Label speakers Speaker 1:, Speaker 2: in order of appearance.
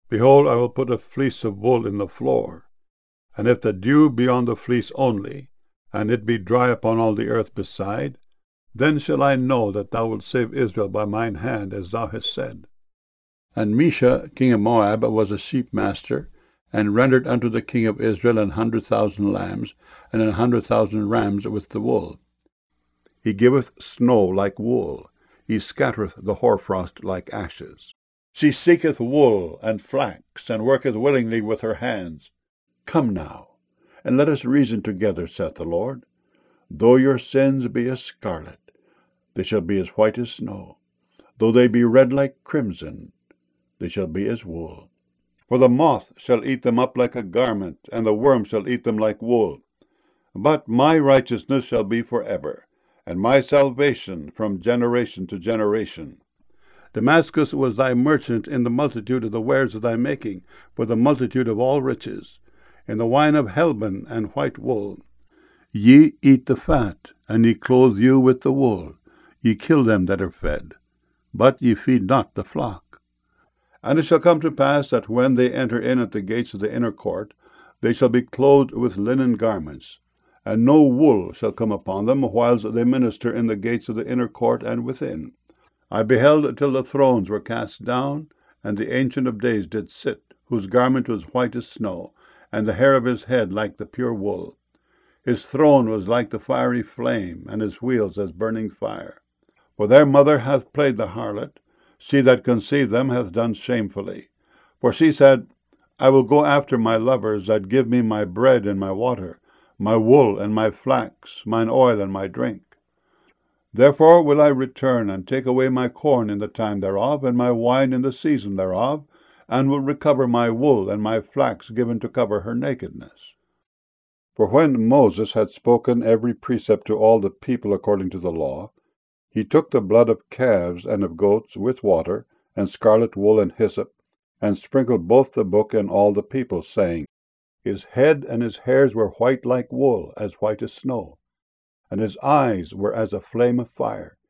Speaker 1: Behold, I will put a fleece of wool in the floor, and if the dew be on the fleece only, and it be dry upon all the earth beside, then shall I know that thou wilt save Israel by mine hand, as thou hast said. And Mesha, king of Moab, was a sheep master, and rendered unto the king of Israel 100,000 lambs, and 100,000 rams with the wool. He giveth snow like wool, he scattereth the hoarfrost like ashes. She seeketh wool and flax, and worketh willingly with her hands. Come now, and let us reason together, saith the Lord. Though your sins be as scarlet, they shall be as white as snow. Though they be red like crimson, they shall be as wool. For the moth shall eat them up like a garment, and the worm shall eat them like wool. But my righteousness shall be forever, and my salvation from generation to generation. Damascus was thy merchant in the multitude of the wares of thy making, for the multitude of all riches, in the wine of Helbon and white wool. Ye eat the fat, and ye clothe you with the wool. Ye kill them that are fed, but ye feed not the flock. And it shall come to pass that when they enter in at the gates of the inner court, they shall be clothed with linen garments, and no wool shall come upon them whiles they minister in the gates of the inner court and within. I beheld till the thrones were cast down, and the Ancient of Days did sit, whose garment was white as snow, and the hair of his head like the pure wool. His throne was like the fiery flame, and his wheels as burning fire. For their mother hath played the harlot, she that conceived them hath done shamefully. For she said, I will go after my lovers that give me my bread and my water, my wool and my flax, mine oil and my drink. Therefore will I return, and take away my corn in the time thereof, and my wine in the season thereof, and will recover my wool and my flax given to cover her nakedness. For when Moses had spoken every precept to all the people according to the law, he took the blood of calves and of goats with water, and scarlet wool and hyssop, and sprinkled both the book and all the people, saying, His head and his hairs were white like wool, as white as snow, and his eyes were as a flame of fire,